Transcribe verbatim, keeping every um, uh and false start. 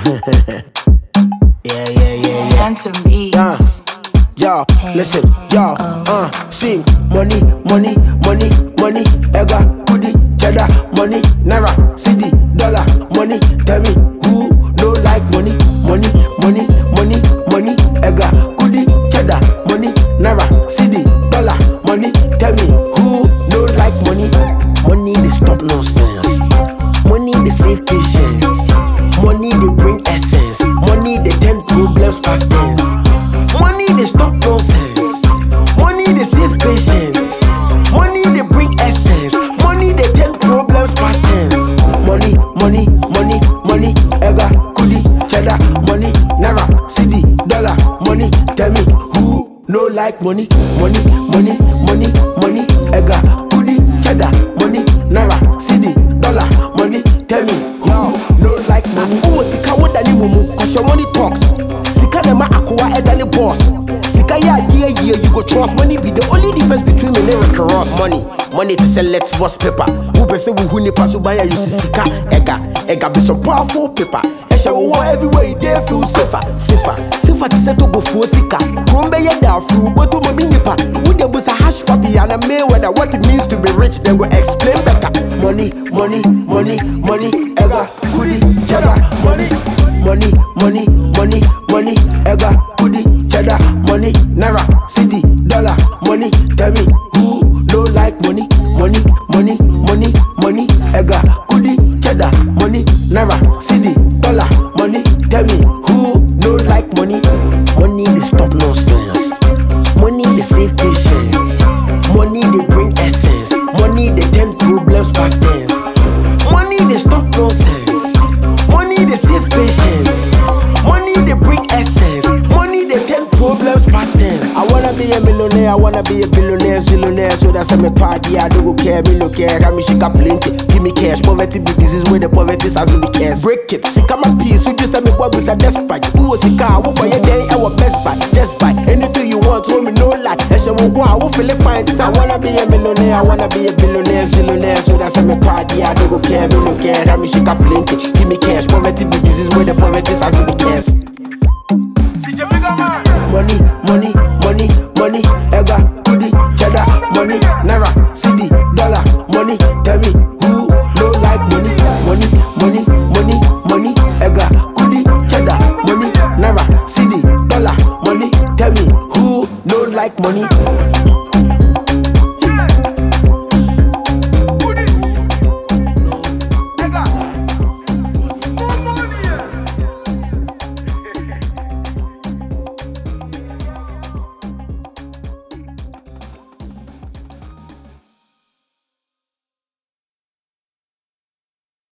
Yeah, yeah, yeah, yeah. Phantom Beats. Yo, listen, yo, uh, sing, money, money, money, money, ega, kudi, cheddar, money, naira, cedi, dollar, money, tell me, who no like money, money, money, money, money, ega, kudi, cheddar, money, naira, cedi, dollar, money, tell me, who no like money, money they stop nonsense, money they save patience, money they bring essence, money they turn problems past tense. Money they stop nonsense. Money they save patience. Money they bring essence. Money they turn problems past tense. Money, money, money, money, ega, kudi, cheddar, money, naira, cedi, dollar, money. Tell me who no like money? Money, money, money, money, ega, kudi, cheddar, money, naira, cedi, dollar, money. Tell me who no like money? Who was sika what dani mumu? Cause your money talks. Sika nema akwa edani boss. Sika ya idea year you go trust. Money be the only difference between me and Rick Ross. Money, money to select boss paper. Who be say we who ni pasu buy you see sika ega ega be some powerful paper. Esha we want everywhere you there feel safer, safer, safer to settle go for sika. Krombe ya da fru but to mommy nipa. Who the bus a hash papi and a may whether what it means to be rich then go explain better. Money, money, money, money, ega kudi cheddar, money, money, money, money, money, ega kudi cheddar, money, naira, cedi, dollar, money. Tell me who no like money, money, money, money, money, ega kudi cheddar, money, naira, cedi, dollar, money. Tell me who no like money? Money they stop nonsense, money they save patience, money they bring essence, money they turn problems past tense. Money they stop nonsense, money they save patience, money they bring essence, money they turn problems past tense. I wanna be a millionaire, I wanna be a billionaire, zillionaire, so that's a me party. I don't go care, me no care. I me she got plenty, give me cash. Poverty be disease where the poverty has to be cash. Break it, sick of my piece, so just say me boy was a despite. Who was a car, who buy a day, our best buy, just buy anything you want, hold me no lie. I shall go, I will feel it fine. I wanna be a millionaire, I wanna be a billionaire, zillionaire, so that's a me party. I don't go care, me no care. I me she got plenty, give me cash. Poverty be disease where the poverty has to be cash. Money, money, money, money, ega, kudi, cheddar, money, naira, cedi, dollar, money. Tell me who no like money? Money, money, money, money, ega, kudi, cheddar, money, naira, cedi, dollar, money. Tell me who no like money?